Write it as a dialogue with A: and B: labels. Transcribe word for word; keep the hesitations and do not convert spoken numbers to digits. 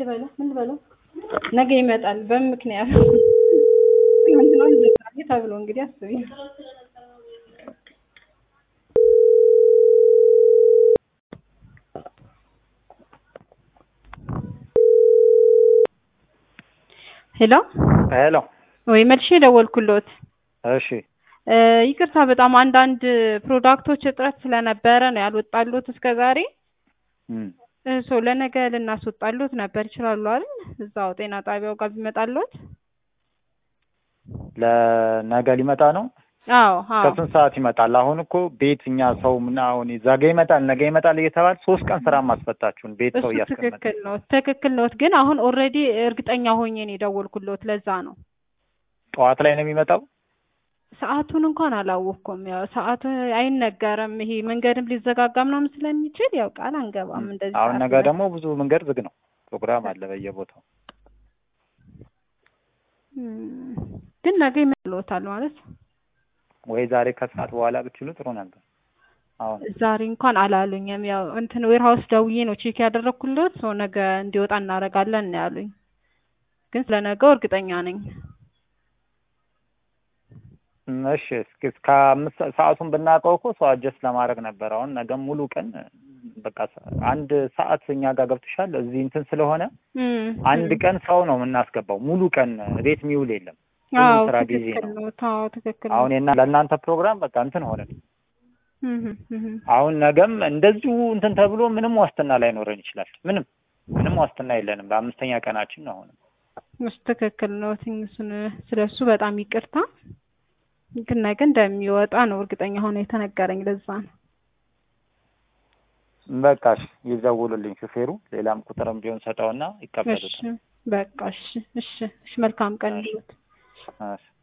A: ልበለው ምን ልበለው ነገ ይመጣል በምክንያት እንትናው ይዘጋል ተብሎ እንግዲህ አስቢ ሄሎ
B: ሄሎ
A: ወይ መልሼ ደወልኩሎት
B: እሺ
A: ይቅርታ በጣም አንድ አንድ ፕሮዳክቶች እጥረት ስለነበረ ነው ያልወጣሉት እስከዛሬ እም ሶ ለነገ ልናስወጣሉት ነበር ይችላል አይደል እዛው ጤና ጣቢያው ጋር ቢመጣሉት
B: ለነገ ሊመጣ ነው
A: አዎ አዎ
B: ከስንት ሰዓት ይመጣል አሁን እኮ ቤትኛ ሰው ምን አሁን ዛጋ ይመጣል ነገ ይመጣል እየተባለ ሶስት ቀን ስራ ማስፈታችሁን ቤት ሰው ያስቀመጠ
A: ትክክል ነው ትክክል ነው ግን አሁን ኦሬዲ እርግጠኛ ሆኜ ነው ደወልኩሎት ለዛ ነው
B: ጠዋት ላይ ነው የሚመጣው
A: ሰዓቱን እንኳን አላወቅኩም ያው ሰዓቱ አይነገርም ይሄ መንገድም ሊዘጋጋም ነው ስለሚችል ያው ቃል አንገባም እንደዚህ
B: አሁን ነገ ደግሞ ብዙ መንገድ ዝግ ነው ፕሮግራም አለ በየቦታው
A: ግን ነገ ይመጣልዎታል ማለት
B: ወይ ዛሬ ከሰዓት በኋላ ብትሉ ጥሩ ነበር አሁን
A: ዛሬ እንኳን አላሉኝም ያው እንትን ዌርሃውስ ደውዬ ነው ቼክ ያደረኩለት ሶ ነገ እንዲወጣ እናረጋለን ነው ያሉኝ ግን ስለነገው እርግጠኛ ነኝ
B: እሺ እስከ አምስት ሰዓቱን ብናቀው እኮ ሰው አጀስት ለማድረግ ነበር አሁን ነገ ሙሉ ቀን በቃ አንድ ሰዓት እኛ ጋር ገብተሻል እዚህ እንትን ስለሆነ አንድ ቀን ሰው ነው የምናስገባው ሙሉ ቀን ቤት ሚውል የለም
A: አዎ ስራ ቢዚ ነው ታው ትክክል
B: አሁን እና ለእናንተ ፕሮግራም በቃ እንትን ሆነ አሁን ነገም እንደዚሁ እንትን ተብሎ ምንም ዋስትና ላይ ኖረን ይችላል ምንም ምንም ዋስትና የለንም በአምስተኛ ቀናችን ነው አሁን
A: እሱ ትክክል ነው ትንሱን ስለሱ በጣም ይቅርታ ግን ነገ እንደሚወጣ ነው እርግጠኛ ሆነ የተነገረኝ ለዛ ነው
B: በቃሽ ይዘውልልኝ ሹፌሩ ሌላም ቁጥርም ቢሆን ሰጣውና ይቀበሉታል
A: እሺ በቃ እሺ እሺ መልካም ቀን ይሁን
B: እሺ